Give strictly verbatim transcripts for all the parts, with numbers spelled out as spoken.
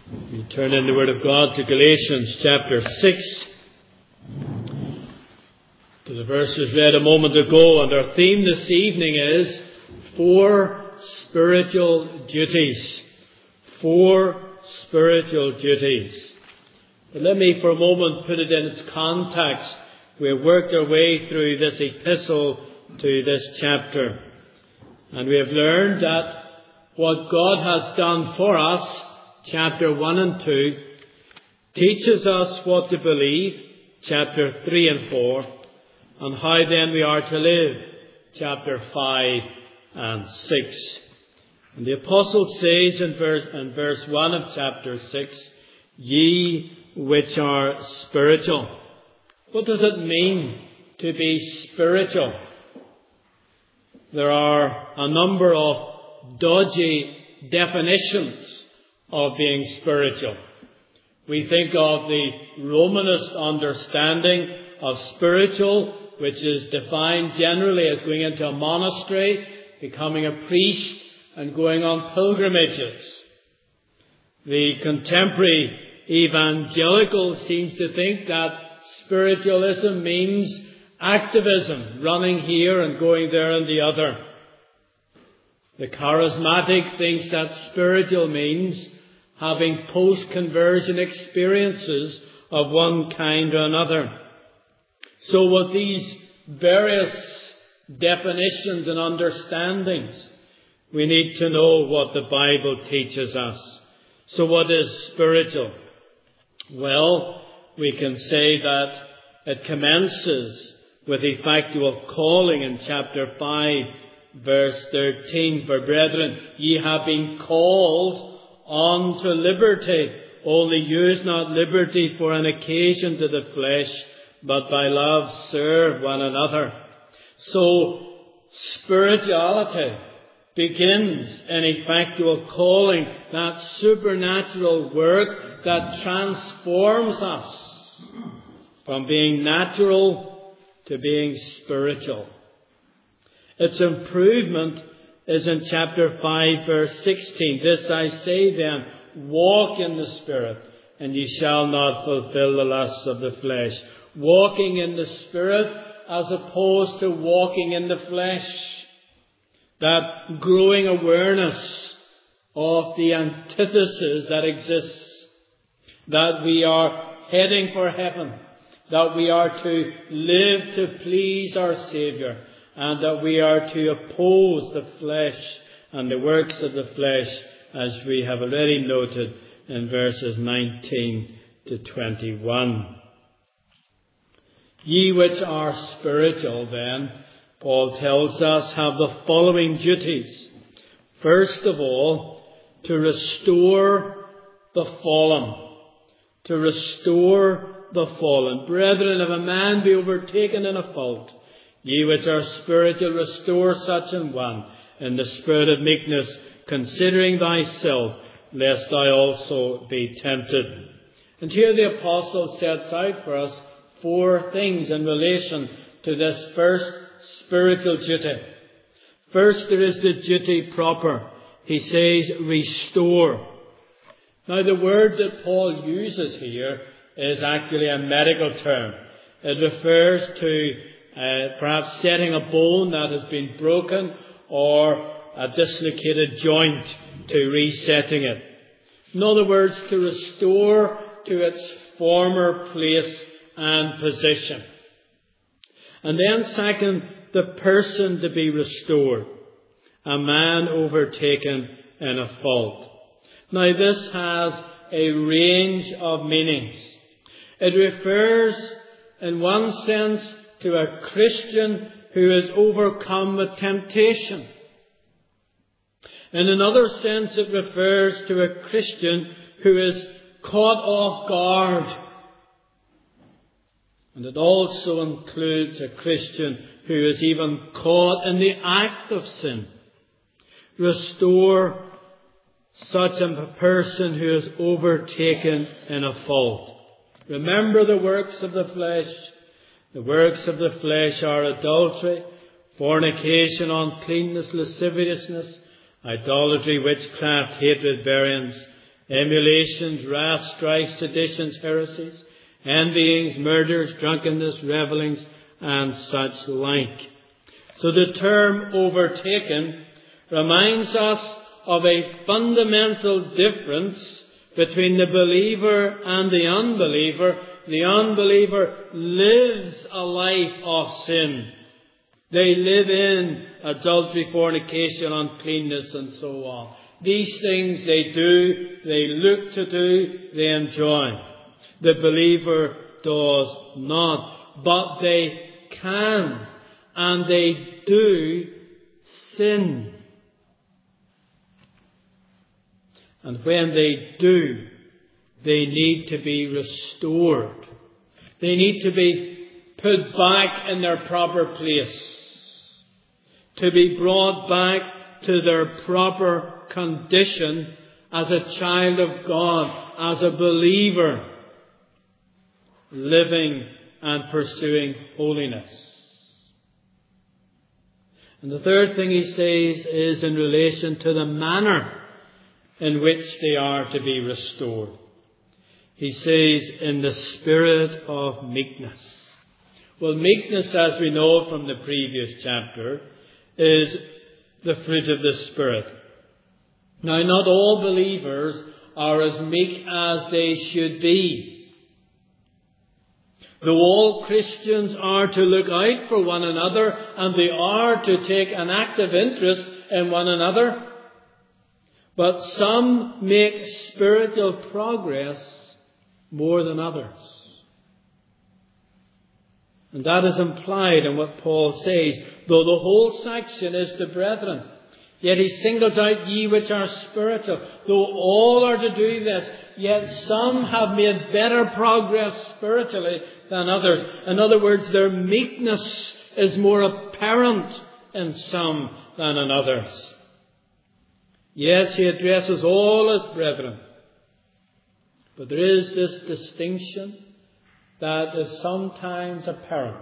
We turn in the Word of God to Galatians chapter six, to the verses read a moment ago, and our theme this evening is Four Spiritual Duties. Four Spiritual Duties. But let me for a moment put it in its context. We have worked our way through this epistle to this chapter, and we have learned that what God has done for us, chapter one and two, teaches us what to believe, chapter three and four, and how then we are to live, chapter five and six. And the apostle says in verse, in verse one of chapter six, ye which are spiritual. What does it mean to be spiritual? There are a number of dodgy definitions of being spiritual. We think of the Romanist understanding of spiritual, which is defined generally as going into a monastery, becoming a priest, and going on pilgrimages. The contemporary evangelical seems to think that spiritualism means activism, running here and going there and the other. The charismatic thinks that spiritual means having post-conversion experiences of one kind or another. So with these various definitions and understandings, we need to know what the Bible teaches us. So what is spiritual? Well, we can say that it commences with effectual calling in chapter five, verse thirteen. For brethren, ye have been called unto liberty. Only use not liberty for an occasion to the flesh, but by love serve one another. So, spirituality begins in effectual calling, that supernatural work that transforms us from being natural to being spiritual. Its improvement is in chapter five, verse sixteen. This I say then, walk in the Spirit, and ye shall not fulfill the lusts of the flesh. Walking in the Spirit as opposed to walking in the flesh. That growing awareness of the antithesis that exists. That we are heading for heaven. That we are to live to please our Saviour. And that we are to oppose the flesh and the works of the flesh, as we have already noted in verses nineteen to twenty-one. Ye which are spiritual, then, Paul tells us, have the following duties. First of all, to restore the fallen. To restore the fallen. Brethren, if a man be overtaken in a fault, ye which are spiritual, restore such an one in the spirit of meekness, considering thyself, lest thou also be tempted. And here the apostle sets out for us four things in relation to this first spiritual duty. First, there is the duty proper. He says, restore. Now, the word that Paul uses here is actually a medical term. It refers to Uh, perhaps setting a bone that has been broken or a dislocated joint to resetting it. In other words, to restore to its former place and position. And then second, the person to be restored. A man overtaken in a fault. Now this has a range of meanings. It refers in one sense to a Christian who is overcome with temptation. In another sense, it refers to a Christian who is caught off guard. And it also includes a Christian who is even caught in the act of sin. Restore such a person who is overtaken in a fault. Remember the works of the flesh. The works of the flesh are adultery, fornication, uncleanness, lasciviousness, idolatry, witchcraft, hatred, variance, emulations, wrath, strife, seditions, heresies, envyings, murders, drunkenness, revellings, and such like. So the term overtaken reminds us of a fundamental difference between the believer and the unbeliever. The unbeliever lives a life of sin. They live in adultery, fornication, uncleanness, and so on. These things they do, they look to do, they enjoy. The believer does not. But they can and they do sin. And when they do, they need to be restored. They need to be put back in their proper place. To be brought back to their proper condition as a child of God, as a believer, living and pursuing holiness. And the third thing he says is in relation to the manner in which they are to be restored. He says, in the spirit of meekness. Well, meekness, as we know from the previous chapter, is the fruit of the Spirit. Now, not all believers are as meek as they should be. Though all Christians are to look out for one another and they are to take an active interest in one another, but some make spiritual progress more than others. And that is implied in what Paul says. Though the whole section is the brethren, yet he singles out ye which are spiritual. Though all are to do this, yet some have made better progress spiritually than others. In other words, their meekness is more apparent in some than in others. Yes, he addresses all as brethren. But there is this distinction that is sometimes apparent.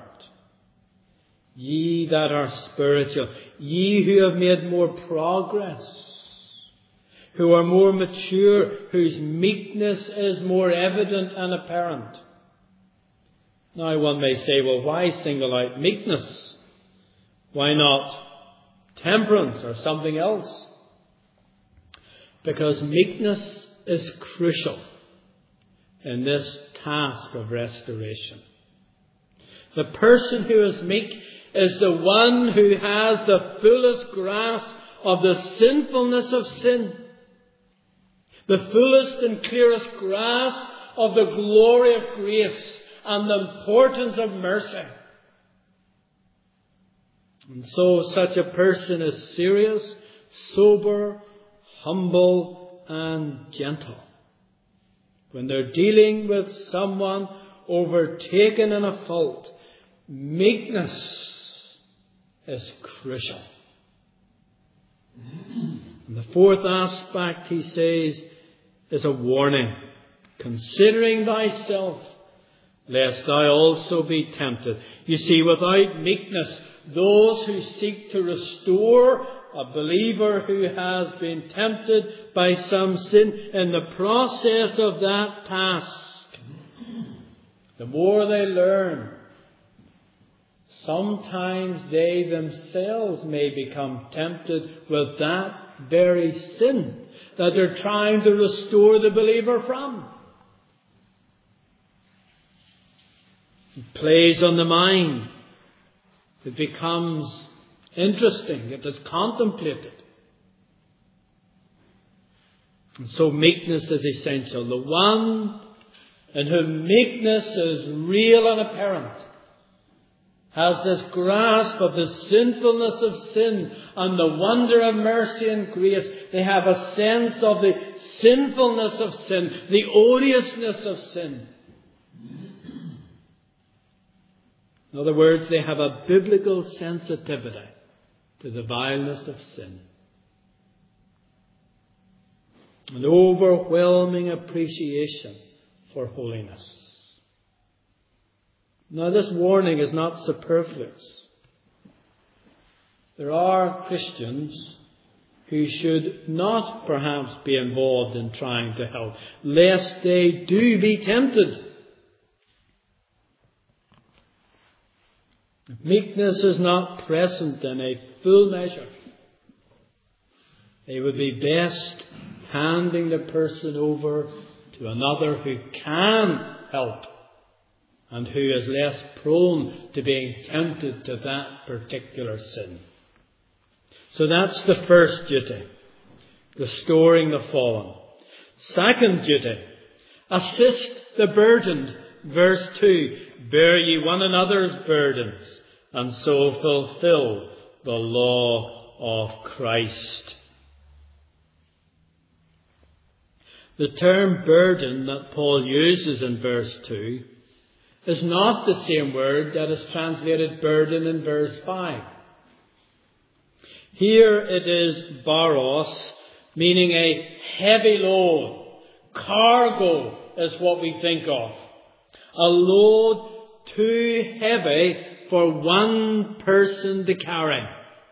Ye that are spiritual, ye who have made more progress, who are more mature, whose meekness is more evident and apparent. Now one may say, well, why single out meekness? Why not temperance or something else? Because meekness is crucial in this task of restoration. The person who is meek is the one who has the fullest grasp of the sinfulness of sin, the fullest and clearest grasp of the glory of grace and the importance of mercy. And so such a person is serious, sober, humble, and gentle. When they're dealing with someone overtaken in a fault, meekness is crucial. And the fourth aspect, he says, is a warning. Considering thyself, lest thou also be tempted. You see, without meekness, those who seek to restore a believer who has been tempted by some sin, in the process of that task, the more they learn, sometimes they themselves may become tempted with that very sin that they're trying to restore the believer from. It plays on the mind. It becomes interesting. It is contemplated. And so meekness is essential. The one in whom meekness is real and apparent has this grasp of the sinfulness of sin and the wonder of mercy and grace. They have a sense of the sinfulness of sin, the odiousness of sin. In other words, they have a biblical sensitivity to the vileness of sin. An overwhelming appreciation for holiness. Now, this warning is not superfluous. There are Christians who should not perhaps be involved in trying to help, lest they do be tempted. If meekness is not present in a full measure, it would be best handing the person over to another who can help and who is less prone to being tempted to that particular sin. So that's the first duty, restoring the fallen. Second duty, assist the burdened. Verse two, bear ye one another's burdens, and so fulfill the law of Christ. The term burden that Paul uses in verse two is not the same word that is translated burden in verse five. Here it is baros, meaning a heavy load. Cargo is what we think of. A load too heavy for one person to carry.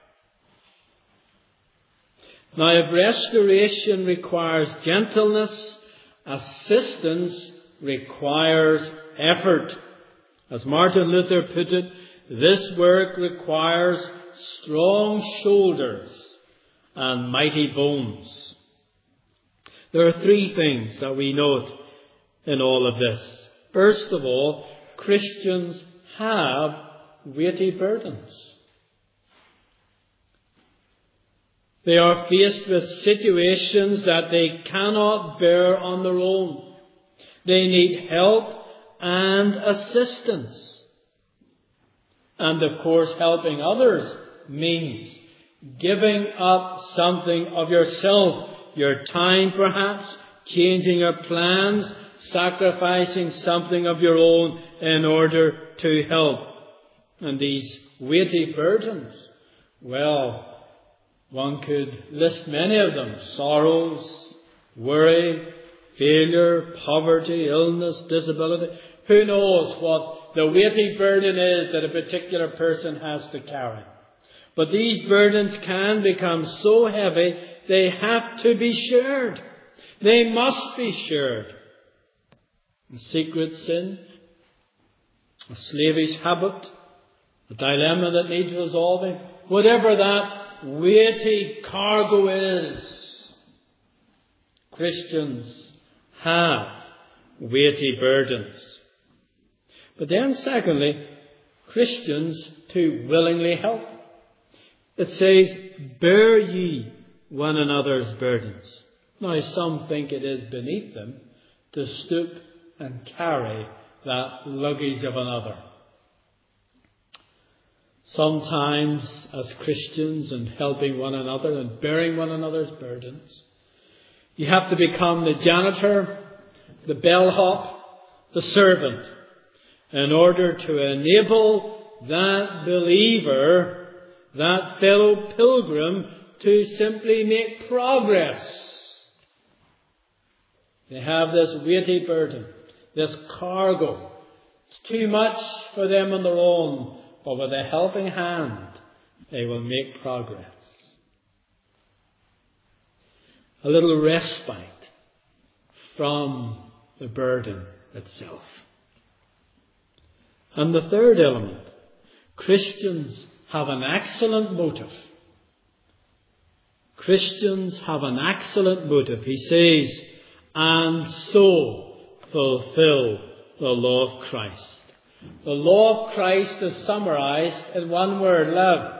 Now, if restoration requires gentleness, assistance requires effort. As Martin Luther put it, this work requires strong shoulders and mighty bones. There are three things that we note in all of this. First of all, Christians have weighty burdens. They are faced with situations that they cannot bear on their own. They need help and assistance. And of course, helping others means giving up something of yourself, your time perhaps, changing your plans, sacrificing something of your own in order to help. And these weighty burdens, well, one could list many of them. Sorrows, worry, failure, poverty, illness, disability. Who knows what the weighty burden is that a particular person has to carry. But these burdens can become so heavy, they have to be shared. They must be shared. A secret sin, a slavish habit, a dilemma that needs resolving, whatever that weighty cargo is, Christians have weighty burdens. But then secondly, Christians to willingly help. It says, bear ye one another's burdens. Now some think it is beneath them to stoop and carry that luggage of another. Sometimes as Christians and helping one another and bearing one another's burdens, you have to become the janitor, the bellhop, the servant, in order to enable that believer, that fellow pilgrim, to simply make progress. They have this weighty burden, this cargo. It's too much for them on their own, but with a helping hand, they will make progress. A little respite from the burden itself. And the third element, Christians have an excellent motive. Christians have an excellent motive. He says, and so fulfill the law of Christ. The law of Christ is summarized in one word, love.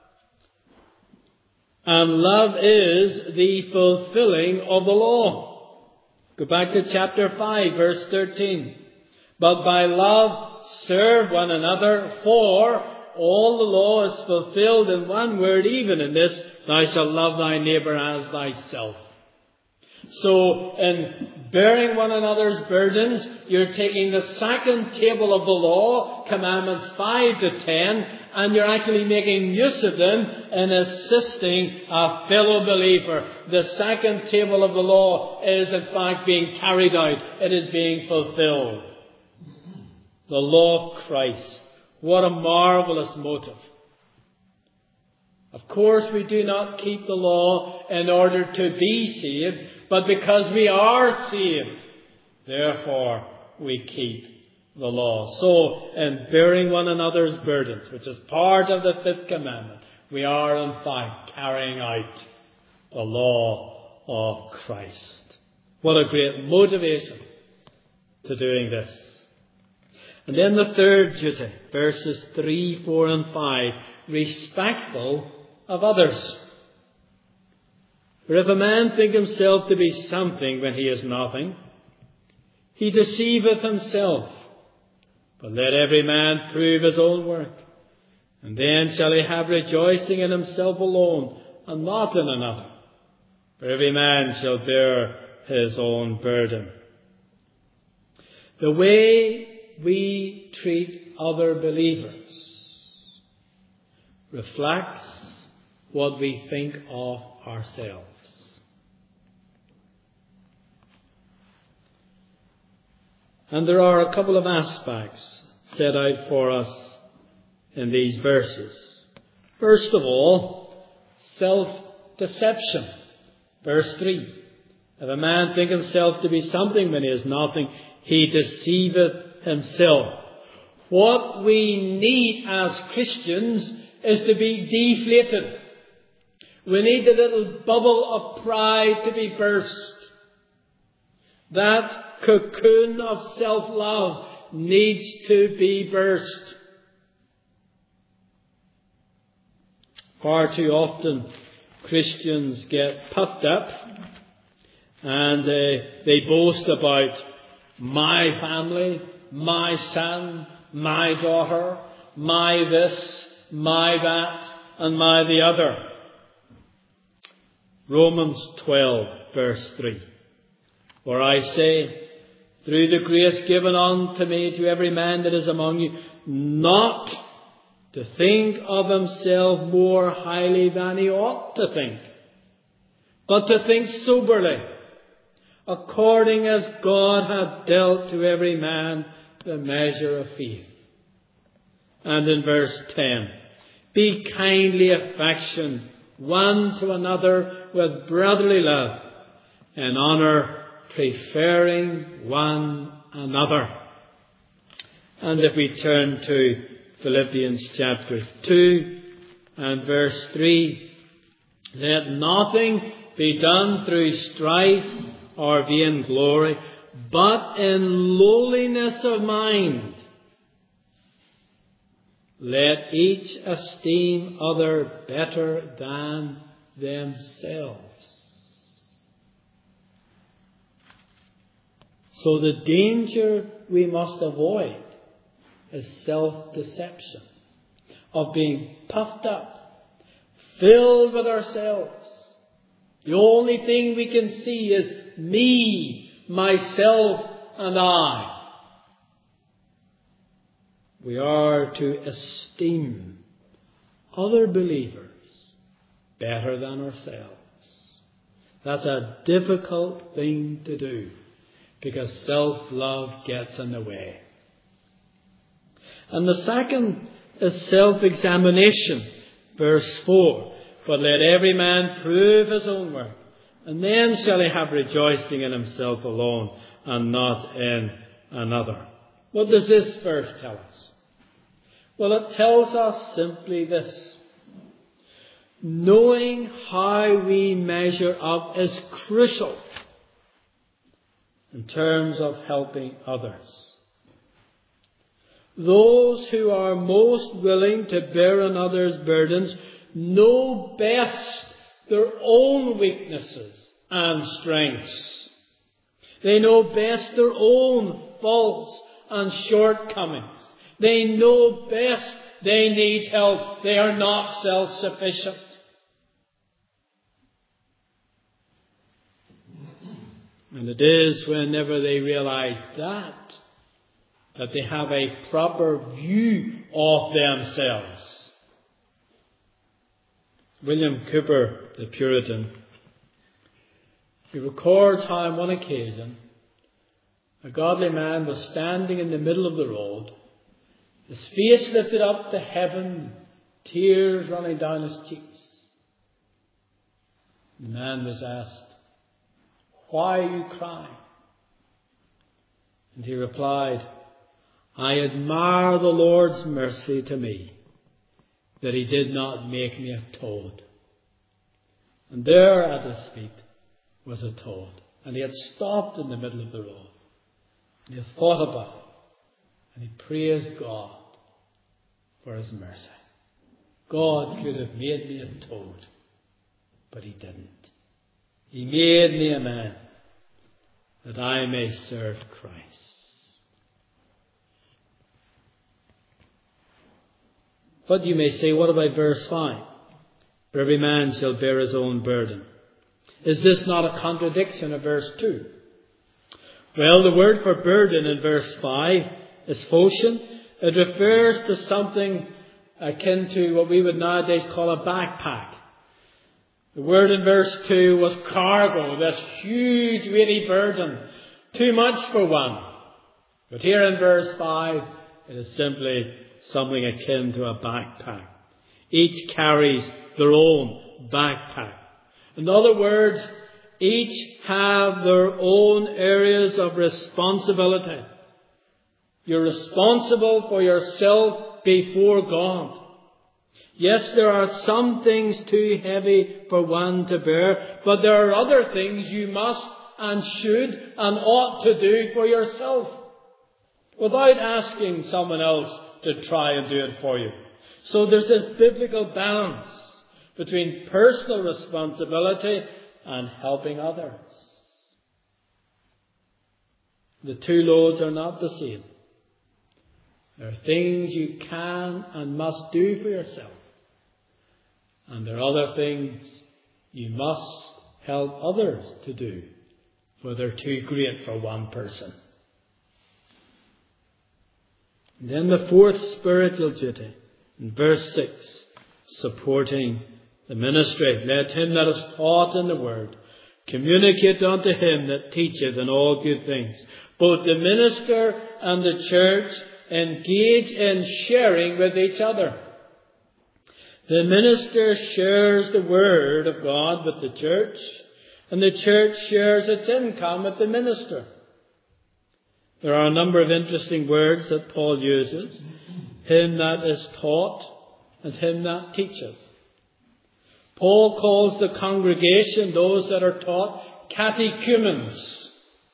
And love is the fulfilling of the law. Go back to chapter five, verse thirteen. But by love serve one another, for all the law is fulfilled in one word, even in this, thou shalt love thy neighbour as thyself. So, in bearing one another's burdens, you're taking the second table of the law, commandments five to ten, and you're actually making use of them in assisting a fellow believer. The second table of the law is in fact being carried out. It is being fulfilled. The law of Christ. What a marvelous motive. Of course, we do not keep the law in order to be saved, but because we are saved, therefore we keep the law. So, in bearing one another's burdens, which is part of the fifth commandment, we are in fact carrying out the law of Christ. What a great motivation to doing this. And then the third duty, verses three, four and five, respectful of others. For if a man think himself to be something when he is nothing, he deceiveth himself. But let every man prove his own work, and then shall he have rejoicing in himself alone, and not in another. For every man shall bear his own burden. The way we treat other believers reflects what we think of ourselves. And there are a couple of aspects set out for us in these verses. First of all, self-deception. Verse three. If a man think himself to be something when he is nothing, he deceiveth himself. What we need as Christians is to be deflated. We need the little bubble of pride to be burst. That cocoon of self-love needs to be burst. Far too often Christians get puffed up and uh, they boast about my family, my son, my daughter, my this, my that, and my the other. Romans twelve, verse three. For I say, through the grace given unto me to every man that is among you, not to think of himself more highly than he ought to think, but to think soberly, according as God hath dealt to every man the measure of faith. And in verse ten, be kindly affectioned one to another with brotherly love, in honour preferring one another. And if we turn to Philippians chapter two and verse three, let nothing be done through strife or vain glory, but in lowliness of mind let each esteem other better than themselves. So the danger we must avoid is self-deception, of being puffed up, filled with ourselves. The only thing we can see is me, myself, and I. We are to esteem other believers better than ourselves. That's a difficult thing to do, because self-love gets in the way. And the second is self-examination. Verse four. But let every man prove his own work, and then shall he have rejoicing in himself alone, and not in another. What does this verse tell us? Well, it tells us simply this. Knowing how we measure up is crucial in terms of helping others. Those who are most willing to bear another's burdens know best their own weaknesses and strengths. They know best their own faults and shortcomings. They know best they need help. They are not self-sufficient. And it is whenever they realize that, that they have a proper view of themselves. William Cowper, the Puritan, he records how on one occasion a godly man was standing in the middle of the road, his face lifted up to heaven, tears running down his cheeks. The man was asked, "Why are you crying?" And he replied, "I admire the Lord's mercy to me, that he did not make me a toad." And there at his feet was a toad. And he had stopped in the middle of the road. And he had thought about it. And he praised God for his mercy. God could have made me a toad, but he didn't. He made me a man that I may serve Christ. But you may say, what about verse five? For every man shall bear his own burden. Is this not a contradiction of verse two? Well, the word for burden in verse five is phoshen. It refers to something akin to what we would nowadays call a backpack. The word in verse two was cargo, this huge weighty burden, too much for one. But here in verse five, it is simply something akin to a backpack. Each carries their own backpack. In other words, each have their own areas of responsibility. You're responsible for yourself before God. Yes, there are some things too heavy for one to bear, but there are other things you must and should and ought to do for yourself, without asking someone else to try and do it for you. So there's this biblical balance between personal responsibility and helping others. The two loads are not the same. There are things you can and must do for yourself. And there are other things you must help others to do, for they're too great for one person. And then the fourth spiritual duty, in verse six, supporting the ministry. Let him that is taught in the word communicate unto him that teacheth in all good things. Both the minister and the church engage in sharing with each other. The minister shares the word of God with the church, and the church shares its income with the minister. There are a number of interesting words that Paul uses. Him that is taught and him that teacheth. Paul calls the congregation, those that are taught, catechumens.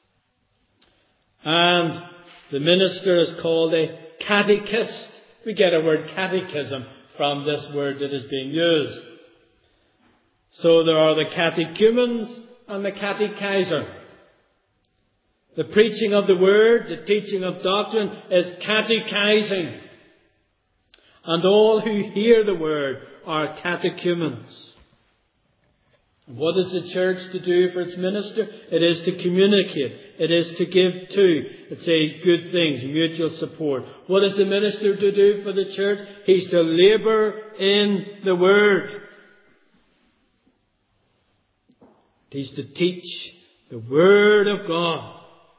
And the minister is called a catechist. We get a word catechism from this word that is being used. So there are the catechumens and the catechizer. The preaching of the word, the teaching of doctrine is catechizing. And all who hear the word are catechumens. What is the church to do for its minister? It is to communicate. It is to give to. It says good things, mutual support. What is the minister to do for the church? He's to labour in the word. He's to teach the word of God.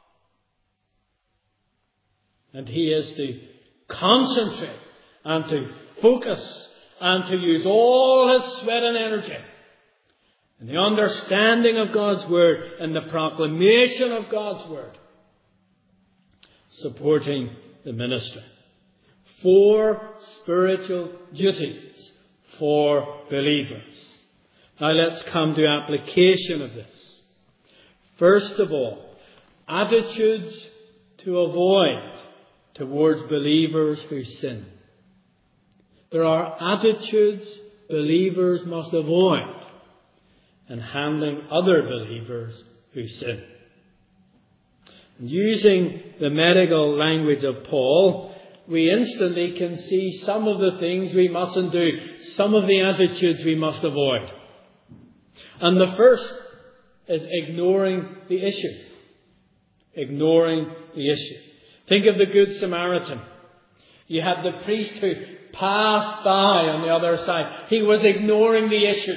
And he is to concentrate and to focus and to use all his sweat and energy in the understanding of God's word and the proclamation of God's word, supporting the ministry. Four spiritual duties for believers. Now let's come to application of this. First of all, attitudes to avoid towards believers who sin. There are attitudes believers must avoid in handling other believers who sin. And using the medical language of Paul, we instantly can see some of the things we mustn't do, some of the attitudes we must avoid. And the first is ignoring the issue. Ignoring the issue. Think of the Good Samaritan. You had the priest who passed by on the other side. He was ignoring the issue.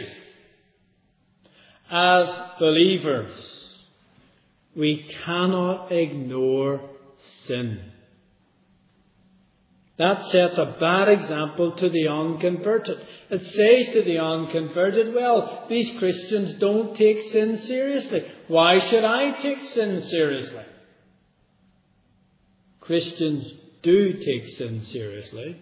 As believers, we cannot ignore sin. That sets a bad example to the unconverted. It says to the unconverted, well, these Christians don't take sin seriously. Why should I take sin seriously? Christians do take sin seriously.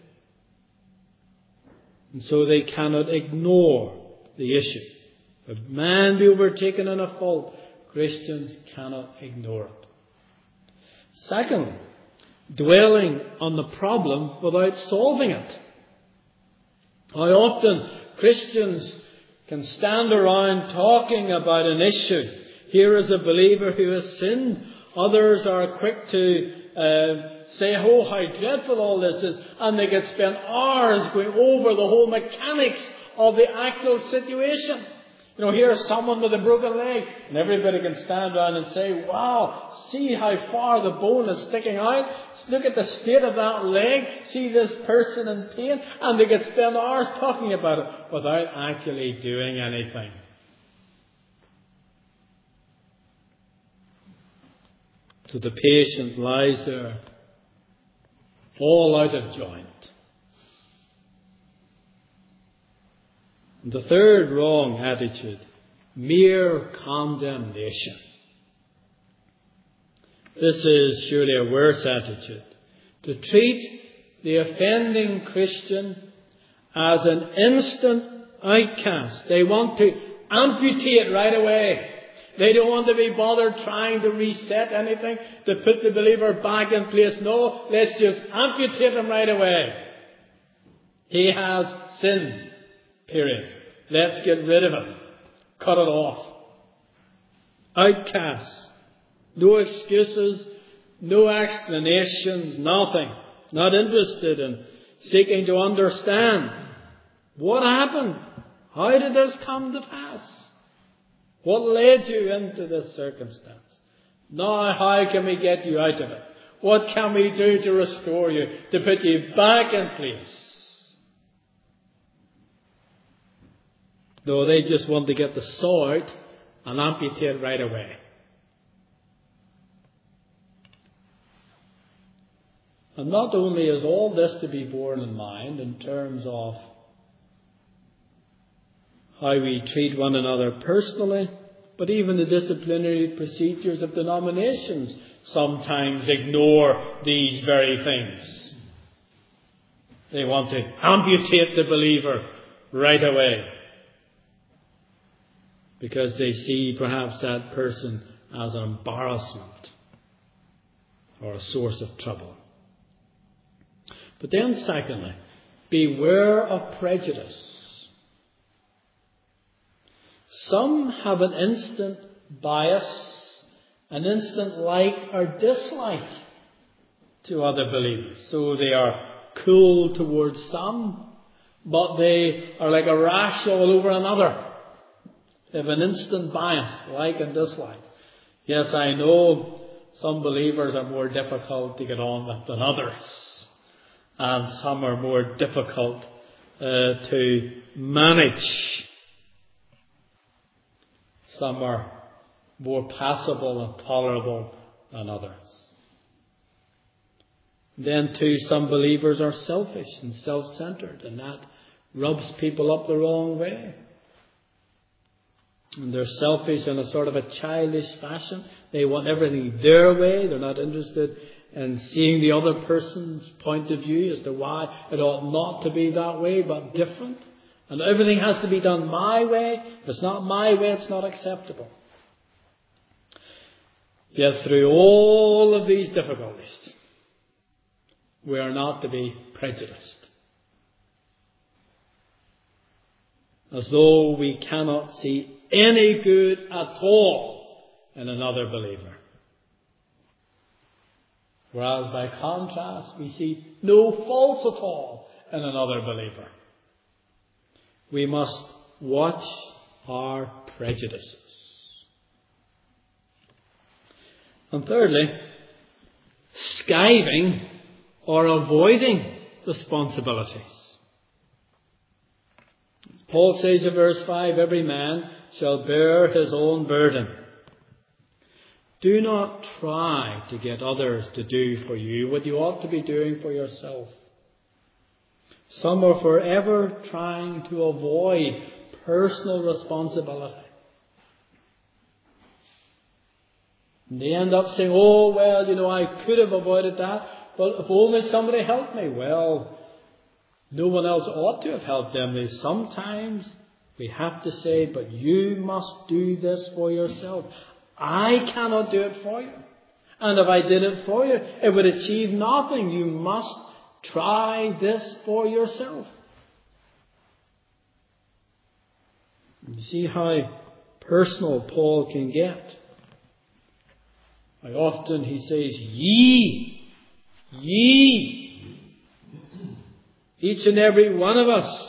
And so they cannot ignore the issue. If man be overtaken in a fault, Christians cannot ignore it. Secondly, dwelling on the problem without solving it. How often Christians can stand around talking about an issue. Here is a believer who has sinned. Others are quick to uh, say, oh, how dreadful all this is. And they can spend hours going over the whole mechanics of the actual situation. You know, here's someone with a broken leg, and everybody can stand around and say, wow, see how far the bone is sticking out. Look at the state of that leg. See this person in pain. And they can spend hours talking about it without actually doing anything. So the patient lies there, all out of joint. The third wrong attitude, mere condemnation. This is surely a worse attitude. To treat the offending Christian as an instant outcast. They want to amputate right away. They don't want to be bothered trying to reset anything, to put the believer back in place. No, let's just amputate him right away. He has sinned. Period. Let's get rid of it. Cut it off. Outcasts. No excuses. No explanations. Nothing. Not interested in seeking to understand. What happened? How did this come to pass? What led you into this circumstance? Now, how can we get you out of it? What can we do to restore you, to put you back in place? Though they just want to get the saw out and amputate right away. And not only is all this to be borne in mind in terms of how we treat one another personally, but even the disciplinary procedures of denominations sometimes ignore these very things. They want to amputate the believer right away, because they see perhaps that person as an embarrassment or a source of trouble. But then secondly, beware of prejudice. Some have an instant bias, an instant like or dislike to other believers. So they are cool towards some, but they are like a rash all over another. They have an instant bias, like and dislike. Yes, I know some believers are more difficult to get on with than others. And some are more difficult uh, to manage. Some are more passable and tolerable than others. Then too, some believers are selfish and self-centered, and that rubs people up the wrong way. And they're selfish in a sort of a childish fashion. They want everything their way. They're not interested in seeing the other person's point of view as to why it ought not to be that way, but different. And everything has to be done my way. If it's not my way, it's not acceptable. Yet through all of these difficulties, we are not to be prejudiced. As though we cannot see any good at all in another believer. Whereas by contrast, we see no faults at all in another believer. We must watch our prejudices. And thirdly, skiving or avoiding responsibilities. Paul says in verse five, every man shall bear his own burden. Do not try to get others to do for you what you ought to be doing for yourself. Some are forever trying to avoid personal responsibility. And they end up saying, oh, well, you know, I could have avoided that, but if only somebody helped me. Well, no one else ought to have helped them. Sometimes we have to say, but you must do this for yourself. I cannot do it for you. And if I did it for you, it would achieve nothing. You must try this for yourself. You see how personal Paul can get. How often he says, ye, ye. Each and every one of us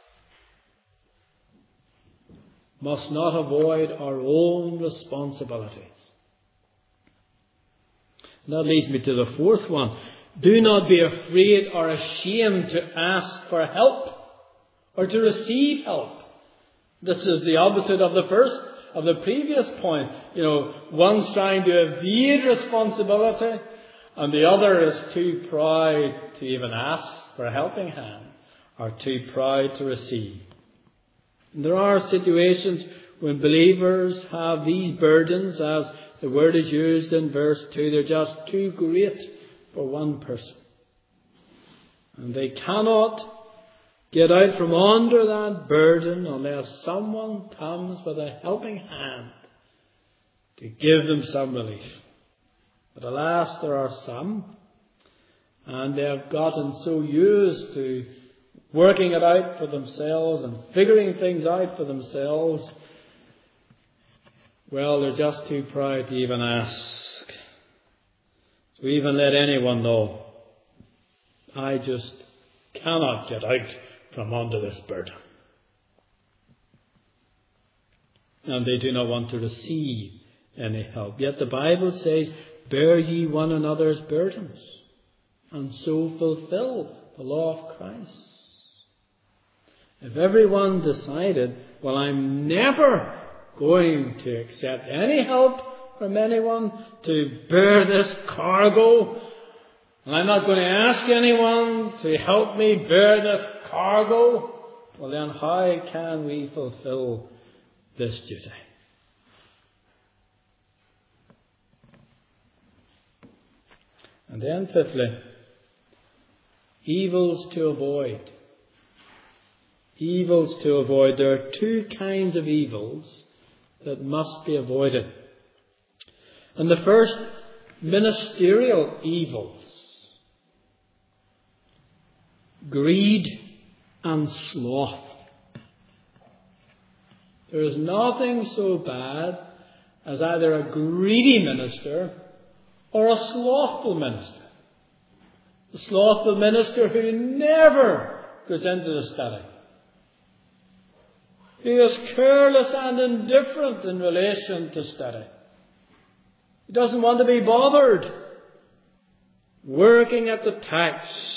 must not avoid our own responsibilities. And that leads me to the fourth one. Do not be afraid or ashamed to ask for help or to receive help. This is the opposite of the first, of the previous point. You know, one's trying to evade responsibility and the other is too proud to even ask for a helping hand or too proud to receive. And there are situations when believers have these burdens, as the word is used in verse two, they're just too great for one person. And they cannot get out from under that burden unless someone comes with a helping hand to give them some relief. But alas, there are some, and they have gotten so used to working it out for themselves and figuring things out for themselves, well, they're just too proud to even ask, to even let anyone know. I just cannot get out from under this burden. And they do not want to receive any help. Yet the Bible says, bear ye one another's burdens, and so fulfill the law of Christ. If everyone decided, well, I'm never going to accept any help from anyone to bear this cargo, and I'm not going to ask anyone to help me bear this cargo, well then how can we fulfill this duty? And then fifthly, evils to avoid. Evils to avoid. There are two kinds of evils that must be avoided. And the first, ministerial evils. Greed and sloth. There is nothing so bad as either a greedy minister or a slothful minister. The slothful minister who never goes into the study, who is careless and indifferent in relation to study. He doesn't want to be bothered working at the text,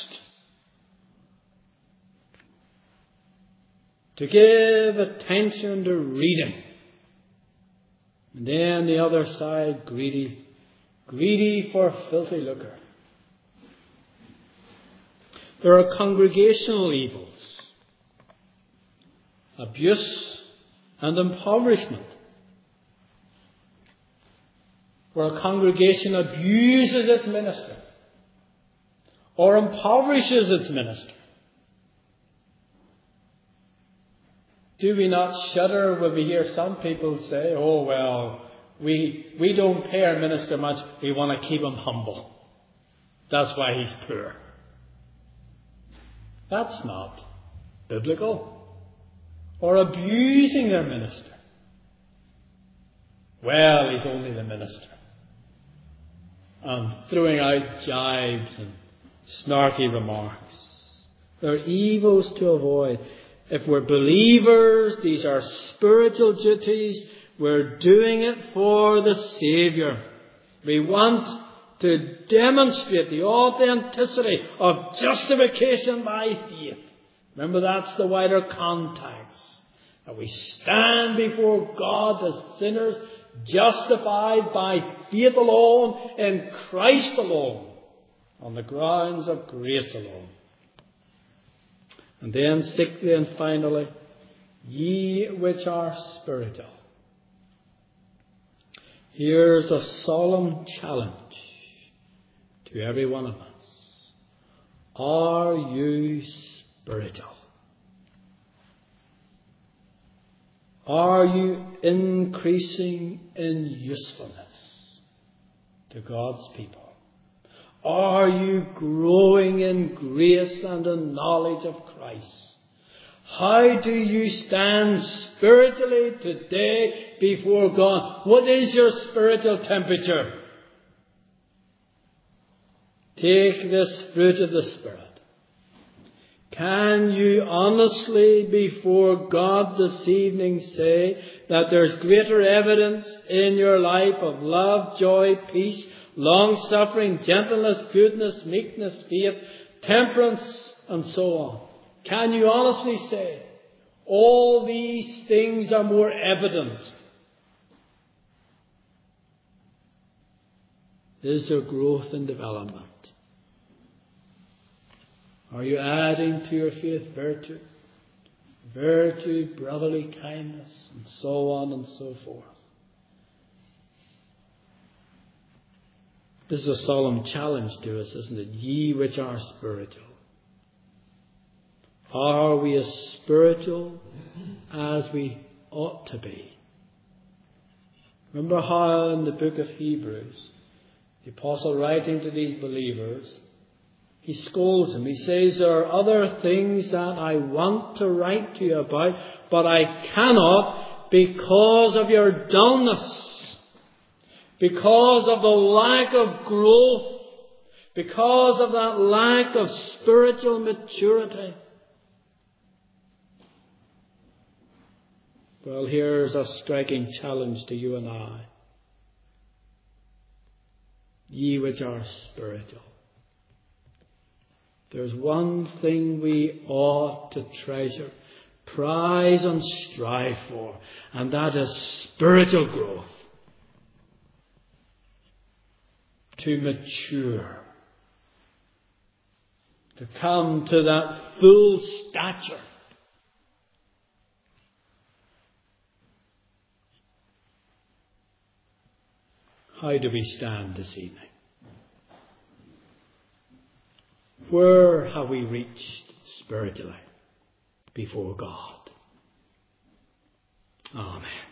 to give attention to reading. And then the other side, greedy. Greedy for filthy lucre. There are congregational evils. Abuse and impoverishment. Where a congregation abuses its minister or impoverishes its minister. Do we not shudder when we hear some people say, oh well, we we don't pay our minister much, we want to keep him humble. That's why he's poor. That's not biblical. Or abusing their minister. Well, he's only the minister. And throwing out jibes and snarky remarks. There are evils to avoid. If we're believers, these are spiritual duties. We're doing it for the Saviour. We want to demonstrate the authenticity of justification by faith. Remember, that's the wider context. That we stand before God as sinners, justified by faith alone, in Christ alone, on the grounds of grace alone. And then sixthly and finally, ye which are spiritual. Here's a solemn challenge to every one of us. Are you spiritual? Are you increasing in usefulness to God's people? Are you growing in grace and in knowledge of Christ? How do you stand spiritually today before God? What is your spiritual temperature? Take this fruit of the Spirit. Can you honestly before God this evening say that there's greater evidence in your life of love, joy, peace, long-suffering, gentleness, goodness, meekness, faith, temperance, and so on? Can you honestly say all these things are more evident? Is there growth and development? Are you adding to your faith virtue? Virtue, brotherly kindness, and so on and so forth. This is a solemn challenge to us, isn't it? Ye which are spiritual. Are we as spiritual as we ought to be? Remember how in the book of Hebrews, the apostle writing to these believers, he scolds them. He says, there are other things that I want to write to you about, but I cannot because of your dullness, because of the lack of growth, because of that lack of spiritual maturity. Well, here's a striking challenge to you and I. Ye which are spiritual. There's one thing we ought to treasure, prize and strive for, and that is spiritual growth. To mature. To come to that full stature. How do we stand this evening? Where have we reached spiritually before God? Amen.